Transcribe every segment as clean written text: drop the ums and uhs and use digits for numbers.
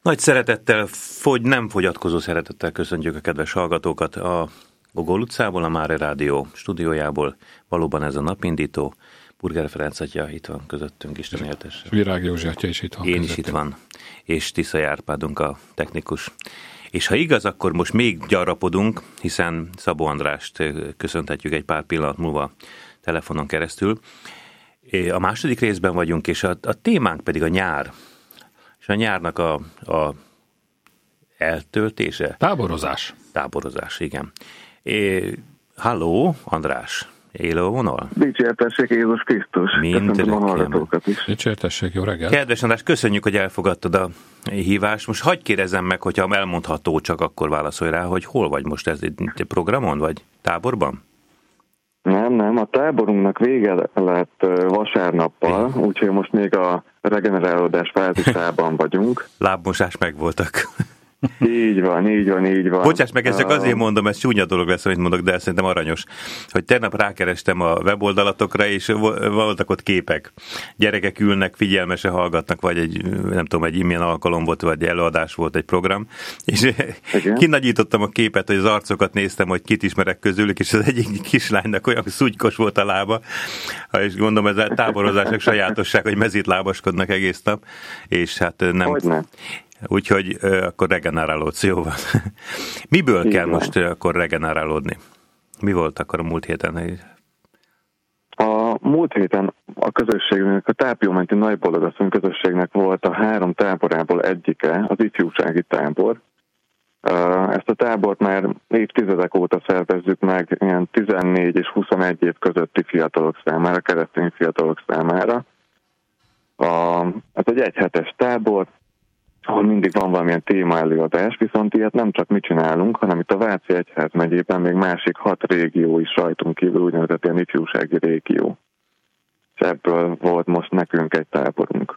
Nagy szeretettel, nem fogyatkozó szeretettel köszöntjük a kedves hallgatókat a Gogol utcából, a Máre Rádió stúdiójából. Valóban ez a napindító. Burger Ferenc atya itt van közöttünk, Isten éltesse. Virág Józsi atya is itt van. Én is itt van, és Tiszai Árpádunk a technikus. És ha igaz, akkor most még gyarapodunk, hiszen Szabó Andrást köszönhetjük egy pár pillanat múlva telefonon keresztül. A második részben vagyunk, és a témánk pedig a nyár. És a nyárnak a eltöltése. Táborozás, igen. Halló, András, élő vonal? Dicsértessék Jézus Krisztus. Köszöntöm a hallgatókat is. Dicsértessék, jó reggelt. Kedves András, köszönjük, hogy elfogadtad a hívást. Most hagyj kérdezzem meg, hogyha elmondható, csak akkor válaszolj rá, hogy hol vagy most, ez egy programon, vagy táborban? Nem, a táborunknak vége lett vasárnappal, úgyhogy most még a regenerálódás fázisában vagyunk. Lábmosás megvoltak. Így van. Bocsáss meg, ez csak azért mondom, ez csúnya dolog lesz, amit mondok, de szerintem aranyos, hogy tegnap rákerestem a weboldalatokra, és voltak ott képek. Gyerekek ülnek, figyelmesen hallgatnak, vagy egy, nem tudom, egy milyen alkalom volt, vagy előadás volt, egy program, és kinagyítottam a képet, hogy az arcokat néztem, hogy kit ismerek közülük, és az egyik kislánynak olyan szúgykos volt a lába, és gondolom ez a táborozásnak sajátosság, hogy mezítlábaskodnak egész nap, és hát nem... Hogyne. Úgyhogy akkor regenerálódsz, jó van. Miből kell most akkor regenerálódni? Mi volt akkor a múlt héten? A múlt héten a közösségnek, a Tápiómenti Nagybologasszony közösségnek volt a 3 táborából egyike, az ifjúsági tábor. Ezt a tábort már évtizedek óta szervezzük meg ilyen 14 és 21 év közötti fiatalok számára, keresztény fiatalok számára. Ez egy egyhetes tábor, ahol mindig van valamilyen témaelőadás, viszont ilyet nem csak mi csinálunk, hanem itt a Váci Egyházmegyében még másik 6 régió is rajtunk kívül, úgynevezett ilyen ifjúsági régió. És ebből volt most nekünk egy táborunk.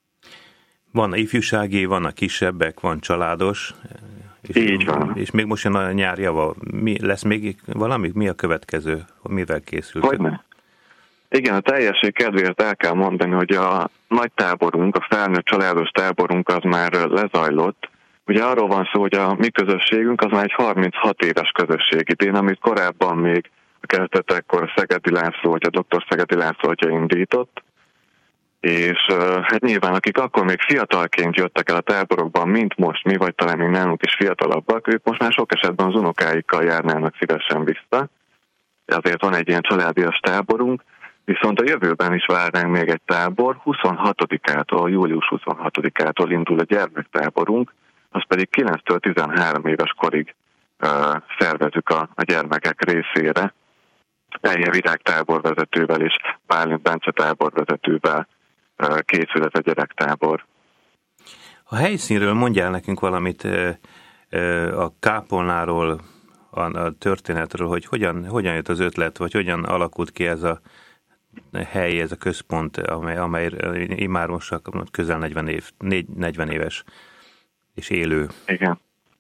Van ifjúsági, van a kisebbek, van családos. Így van. És még most jön a nyár java. Lesz még valami? Mi a következő? Mivel készült? Hogyne? Igen, a teljesség kedvéért el kell mondani, hogy a nagy táborunk, a felnőtt családos táborunk az már lezajlott. Ugye arról van szó, hogy a mi közösségünk az már egy 36 éves közösség idén, amit korábban még a kezdetekkor Szegedi László, vagy a dr. Szegedi László atya indított. És hát nyilván, akik akkor még fiatalként jöttek el a táborokban, mint most mi, vagy talán még nálunk is fiatalabbak, ők most már sok esetben az unokáikkal járnának szívesen vissza. Ezért van egy ilyen családias táborunk. Viszont a jövőben is várnánk még egy tábor, 26-ától, július 26-ától indul a gyermektáborunk, az pedig 9-től 13 éves korig szervezük a gyermekek részére. Elje Virág táborvezetővel és Bálint Bence táborvezetővel készül ez a gyerektábor. A helyszínről mondjál nekünk valamit a kápolnáról, a történetről, hogy hogyan jött az ötlet, vagy hogyan alakult ki ez a hely, ez a központ, amely immár most közel 40 éves és élő. Igen.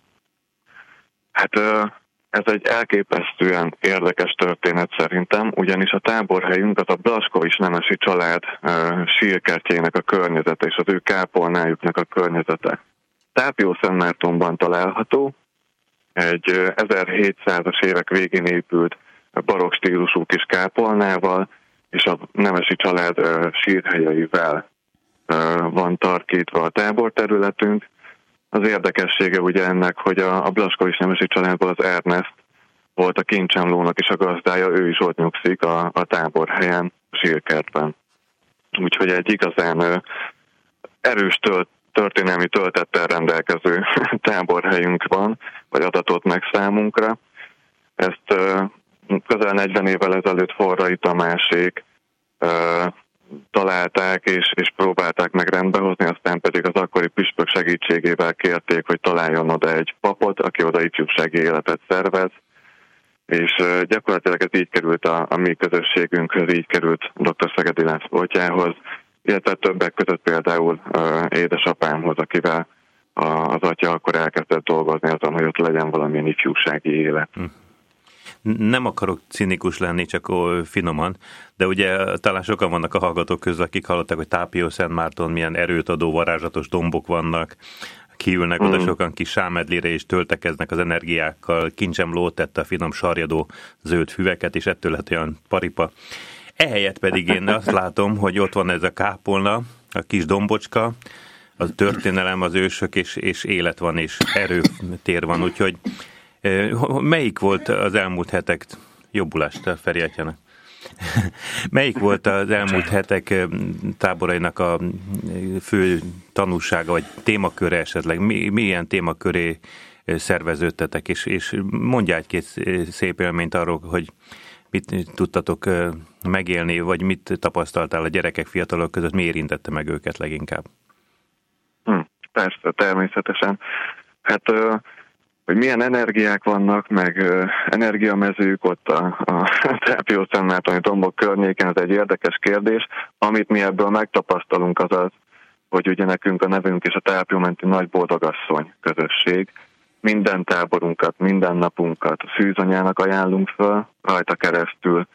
Hát ez egy elképesztően érdekes történet szerintem, ugyanis a táborhelyünk az a Blaskovics nemesi család sírkertjének a környezete és az ő kápolnájuknak a környezete. Tápió-Szentmártonban található, egy 1700-as évek végén épült barokk stílusú kis kápolnával, és a nemesi család sírhelyeivel van tarkítva a táborterületünk. Az érdekessége ugye ennek, hogy a Blaskovics nemesi családból az Ernest volt a kincsemlónak is a gazdája, ő is ott nyugszik a táborhelyen, a sírkertben. Úgyhogy egy igazán erős történelmi töltettel rendelkező táborhelyünk van, vagy adatot meg számunkra. Ezt közel 40 évvel ezelőtt Forrai Tamásék találták és próbálták meg rendbehozni, aztán pedig az akkori püspök segítségével kérték, hogy találjon oda egy papot, aki oda ifjúsági életet szervez, és gyakorlatilag ez így került a mi közösségünkhöz, így került dr. Szegedi László atyához, illetve többek között például édesapámhoz, akivel az atya akkor elkezdett dolgozni azon, hogy ott legyen valamilyen ifjúsági élet. Nem akarok cinikus lenni, csak finoman, de ugye talán sokan vannak a hallgatók közül, akik hallották, hogy Tápió-Szentmárton milyen erőt adó varázslatos dombok vannak, kiülnek oda sokan kis sámedlire, és töltekeznek az energiákkal, kincsem lót tette a finom sarjadó zöld füveket, és ettől lett olyan paripa. Ehelyett pedig én azt látom, hogy ott van ez a kápolna, a kis dombocska, a történelem, az ősök, és élet van, és erőtér van, úgyhogy melyik volt az elmúlt hetek, jobbulást a Feri atyának, melyik volt az elmúlt hetek táborainak a fő tanulsága, vagy témaköre esetleg, milyen témaköré szerveződtetek, és mondjál egy-két szép élményt arról, hogy mit tudtatok megélni, vagy mit tapasztaltál a gyerekek, fiatalok között, mi érintette meg őket leginkább? Persze, természetesen. Hát, hogy milyen energiák vannak, meg energiamezők ott a Teápió-Szentmártoni dombok környéken, ez egy érdekes kérdés. Amit mi ebből megtapasztalunk, az az, hogy ugye nekünk a nevünk és a Teápió-menti Nagy Boldogasszony közösség. Minden táborunkat, minden napunkat a Szűzanyának ajánlunk föl, rajta keresztül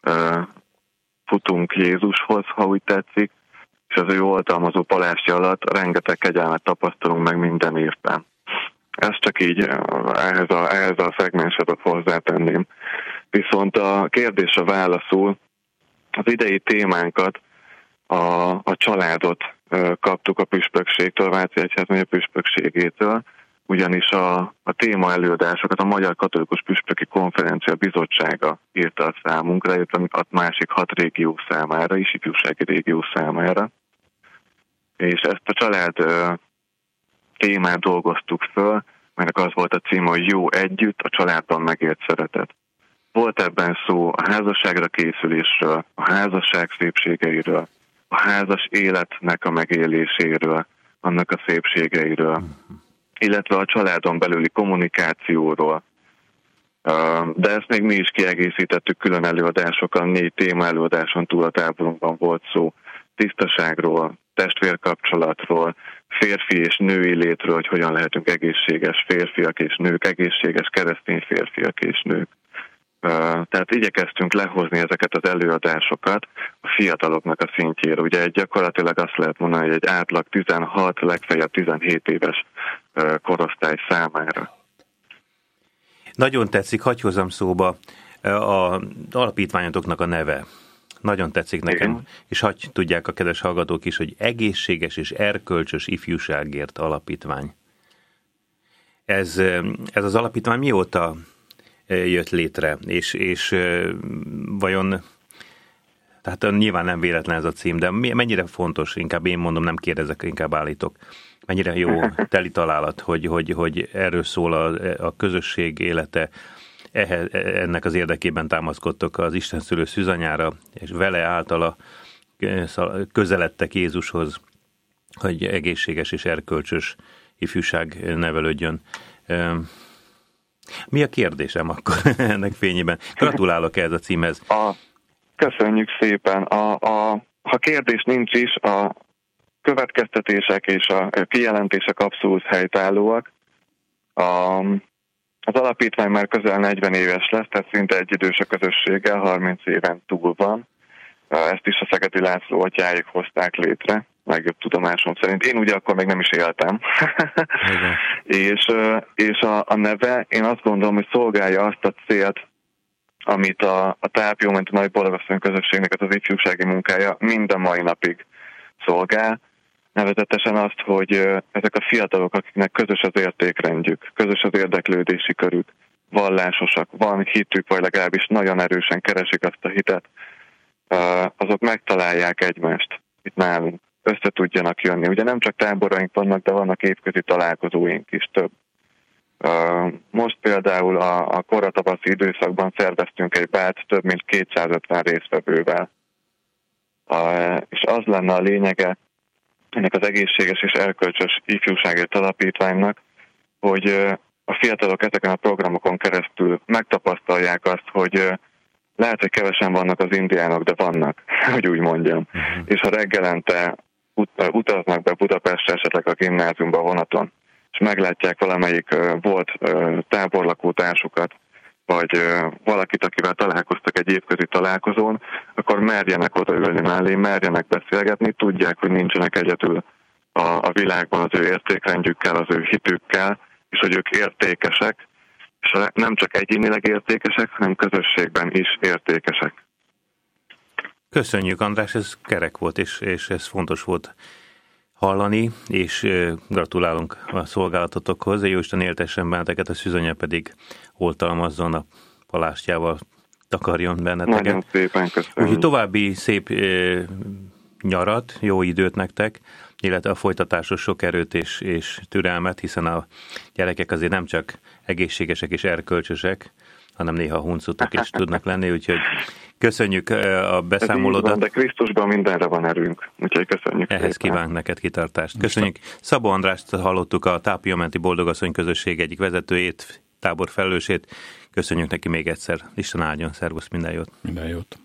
futunk Jézushoz, ha úgy tetszik, és az ő oltalmazó palástja alatt rengeteg kegyelmet tapasztalunk meg minden évben. Ezt csak így ehhez a szegmensedet hozzátenném. Viszont a kérdésre válaszul, az idei témánkat, a családot kaptuk a püspökségtől, a Váci Egyházmegye püspökségétől, ugyanis a téma előadásokat a Magyar Katolikus Püspöki Konferencia Bizottsága írta a számunkra, illetve a másik 6 régió számára is, ifjúsági régió számára. És ezt a család témát dolgoztuk föl, melynek az volt a címe, hogy Jó együtt, a családban megélt szeretet. Volt ebben szó a házasságra készülésről, a házasság szépségeiről, a házas életnek a megéléséről, annak a szépségeiről, illetve a családon belüli kommunikációról. De ezt még mi is kiegészítettük külön előadásokkal, 4 téma előadáson túl a táborunkban volt szó tisztaságról, testvérkapcsolatról, férfi és női létről, hogy hogyan lehetünk egészséges férfiak és nők, egészséges keresztény férfiak és nők. Tehát igyekeztünk lehozni ezeket az előadásokat a fiataloknak a szintjére. Ugye gyakorlatilag azt lehet mondani, hogy egy átlag 16, legfeljebb 17 éves korosztály számára. Nagyon tetszik, hagyj hozzam szóba az alapítványotoknak a neve. Nagyon tetszik nekem, igen. És hagyj tudják a kedves hallgatók is, hogy Egészséges és Erkölcsös Ifjúságért Alapítvány. Ez az alapítvány mióta jött létre, és vajon, tehát nyilván nem véletlen ez a cím, de mennyire fontos, inkább én mondom, nem kérdezek, inkább állítok, mennyire jó teli találat, hogy erről szól a közösség élete, ennek az érdekében támaszkodtok az Istenszülő Szűzanyára, és vele általa közeledtek Jézushoz, hogy egészséges és erkölcsös ifjúság nevelődjön. Mi a kérdésem akkor ennek fényében? Gratulálok ehhez a címhez. Köszönjük szépen. Ha kérdés nincs is, a következtetések és a kijelentések abszolút helytállóak. Az alapítvány már közel 40 éves lesz, tehát szinte egyidős a közösséggel, 30 éven túl van. Ezt is a Szegedi László atyáik hozták létre, legjobb tudomásom szerint. Én ugye akkor még nem is éltem. és a neve, én azt gondolom, hogy szolgálja azt a célt, amit a Teápió-menti Nagy Boldogasszony közösségnek az ifjúsági munkája mind a mai napig szolgál. Nevezetesen azt, hogy ezek a fiatalok, akiknek közös az értékrendjük, közös az érdeklődési körük, vallásosak, van hitük, vagy legalábbis nagyon erősen keresik azt a hitet, azok megtalálják egymást itt nálunk, össze tudjanak jönni. Ugye nem csak táboraink vannak, de vannak évközi találkozóink is több. Most például a koratavaszi időszakban szerveztünk egy bát több mint 250 résztvevővel. És az lenne a lényege ennek az egészséges és erkölcsös ifjúságért alapítványnak, hogy a fiatalok ezeken a programokon keresztül megtapasztalják azt, hogy lehet, hogy kevesen vannak az indiánok, de vannak, hogy úgy mondjam. És ha reggelente utaznak be Budapestre, esetleg a gimnáziumba vonaton, és meglátják valamelyik volt táborlakótársukat, vagy valakit, akivel találkoztak egy évközi találkozón, akkor merjenek odaülni mellé, merjenek beszélgetni, tudják, hogy nincsenek egyedül a világban az ő értékrendjükkel, az ő hitükkel, és hogy ők értékesek, és nem csak egyénileg értékesek, hanem közösségben is értékesek. Köszönjük, András, ez kerek volt, és ez fontos volt hallani, és gratulálunk a szolgálatotokhoz. Jóisten éltessen benneteket, a szűzanya pedig oltalmazzon, a palástjával takarjon benneteket. Nagyon szépen köszönöm. Úgyhogy további szép nyarat, jó időt nektek, illetve a folytatásos sok erőt és türelmet, hiszen a gyerekek azért nem csak egészségesek és erkölcsösek, hanem néha huncutok is tudnak lenni, úgyhogy köszönjük a beszámolódat. Van, de Krisztusban mindenre van erőnk, úgyhogy köszönjük. Ehhez kívánk neked kitartást. Köszönjük. Szabó Andrást hallottuk, a Tápiamenti Boldogasszony közösség egyik vezetőjét, tábor felelősét. Köszönjük neki még egyszer. Isten áldjon, szervusz, minden jót. Minden jót.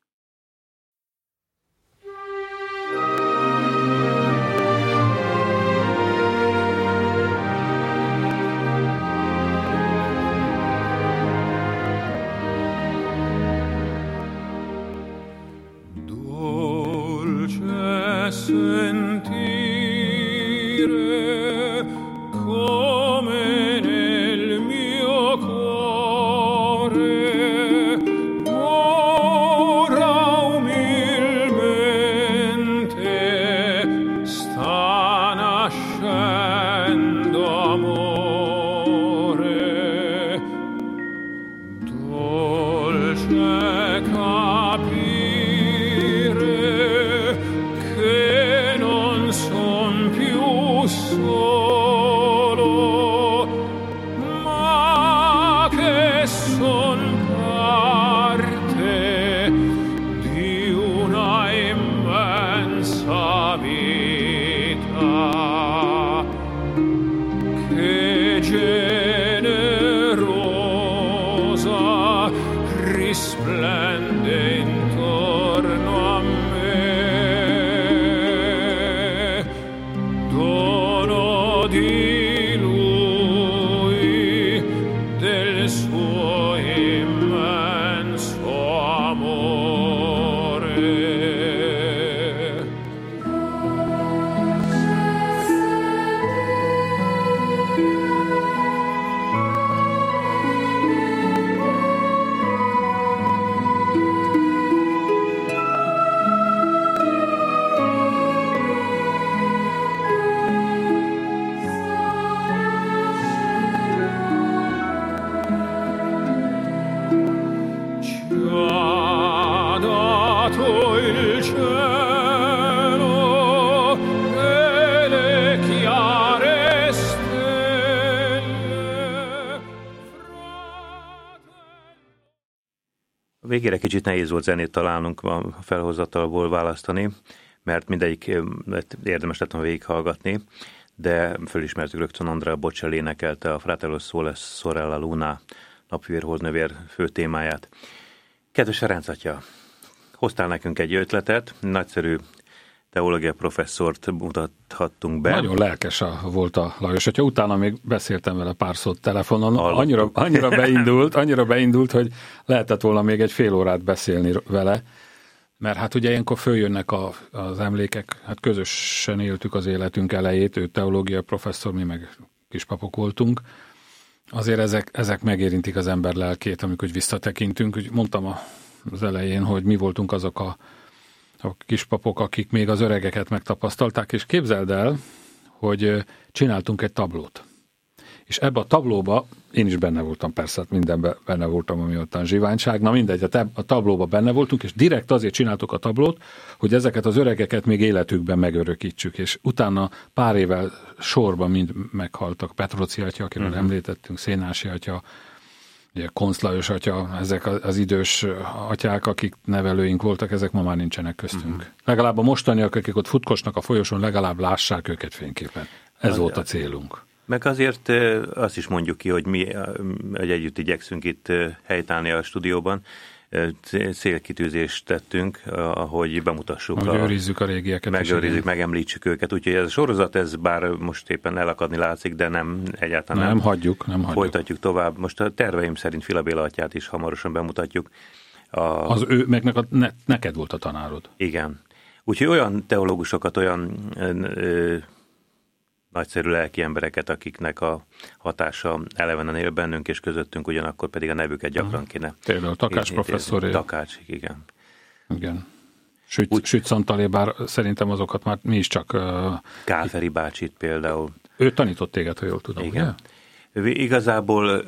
Sentire come nel mio cuore ora umilmente sta nascendo amore, dolce capire solo, ma che son parte di una immensa vita che generosa risplende intorno a me. Di lui, del suo immenso amore. Il cielo e le chiare stelle. A végére kicsit nehéz volt zenét találnunk a felhozatalból választani, mert mindegyik érdemes lett volna végighallgatni, de fölismertük rögtön Andrea Bocelli énekelte a Fratello Sole Sorella Luna napvivér holdnövér fő témáját. Kedves Ferenc atya, hoztál nekünk egy ötletet, nagyszerű teológia professzort mutathattunk be. Nagyon lelkes volt a Lajos, hogyha utána még beszéltem vele pár szót telefonon, annyira beindult, hogy lehetett volna még egy fél órát beszélni vele, mert hát ugye ilyenkor följönnek az emlékek, hát közösen éltük az életünk elejét, ő teológia professzor, mi meg kispapok voltunk, azért ezek megérintik az ember lelkét, amikor visszatekintünk, úgy mondtam az elején, hogy mi voltunk azok a kispapok, akik még az öregeket megtapasztalták, és képzeld el, hogy csináltunk egy tablót. És ebbe a tablóba, én is benne voltam, persze, mindenben benne voltam, ami ottan zsiványság, na mindegy, a tablóba benne voltunk, és direkt azért csináltuk a tablót, hogy ezeket az öregeket még életükben megörökítsük, és utána pár évvel sorban mind meghaltak. Petroci atya, akiről említettünk, Szénási atya, ugye Koncz Lajos atya, ezek az idős atyák, akik nevelőink voltak, ezek ma már nincsenek köztünk. Legalább a mostaniak, akik ott futkosnak a folyosón, legalább lássák őket fényképen. Ez volt a célunk. Meg azért azt is mondjuk ki, hogy mi hogy együtt igyekszünk itt helytállni a stúdióban. Célkitűzést tettünk, ahogy bemutassuk. Megőrizzük a régieket. Megőrizzük, megemlítsük őket. Úgyhogy ez a sorozat, ez bár most éppen elakadni látszik, de nem, egyáltalán nem hagyjuk. Folytatjuk tovább. Most a terveim szerint Fila Béla atyát is hamarosan bemutatjuk. Az ő, meg neked volt a tanárod. Igen. Úgyhogy olyan teológusokat, olyan nagyszerű lelki embereket, akiknek a hatása elevenen él bennünk és közöttünk, ugyanakkor pedig a nevüket gyakran kéne. Például Takács professzoré. Takács, igen. Igen. Süt Szantalé, bár szerintem azokat már mi is csak... Kálferi bácsit például. Ő tanított téged, ha jól tudom. Igen. Ugye? Igazából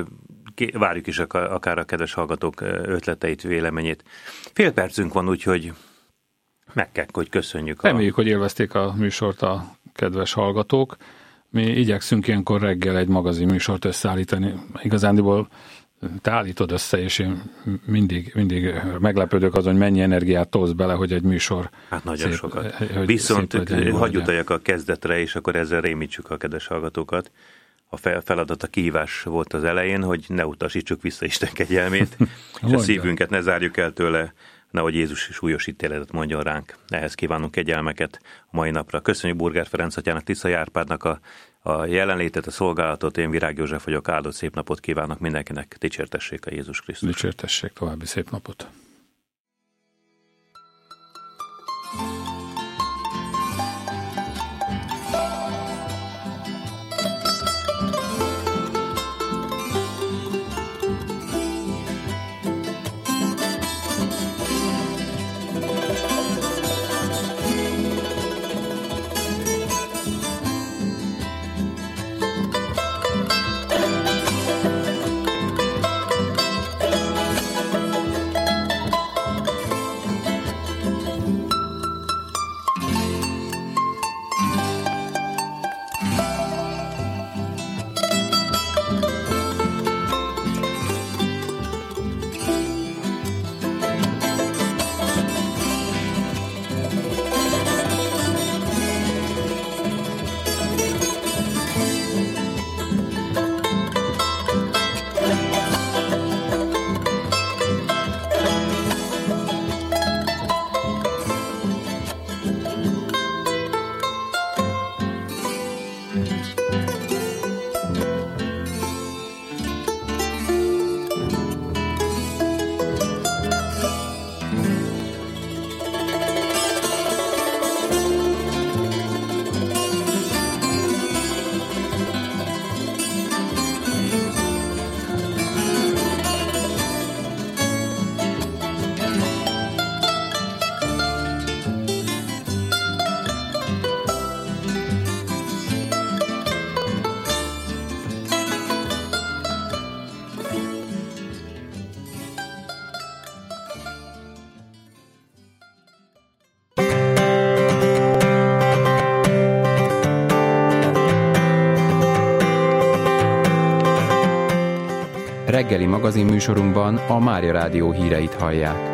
várjuk is akár a kedves hallgatók ötleteit, véleményét. Fél percünk van, úgyhogy meg kell, hogy köszönjük. Reméljük, hogy élvezték a műsort a kedves hallgatók. Mi igyekszünk ilyenkor reggel egy magazin műsort összeállítani. Igazándiból te állítod össze, és én mindig meglepődök azon, hogy mennyi energiát tolsz bele, hogy egy műsor hát nagyon sokat. Viszont hagyj utaljak a kezdetre, és akkor ezzel rémítsük a kedves hallgatókat. A feladat, a kihívás volt az elején, hogy ne utasítsuk vissza Isten kegyelmét, és a szívünket ne zárjuk el tőle, nehogy Jézus súlyos ítéletet mondjon ránk. Ehhez kívánunk kegyelmeket a mai napra. Köszönjük Burger Ferenc atyának, Tiszai Árpádnak a jelenlétet, a szolgálatot. Én Virág József vagyok, áldott szép napot kívánok mindenkinek. Dicsértessék a Jézus Krisztus. Dicsértessék, további szép napot. Reggeli magazinműsorunkban a Mária Rádió híreit hallják.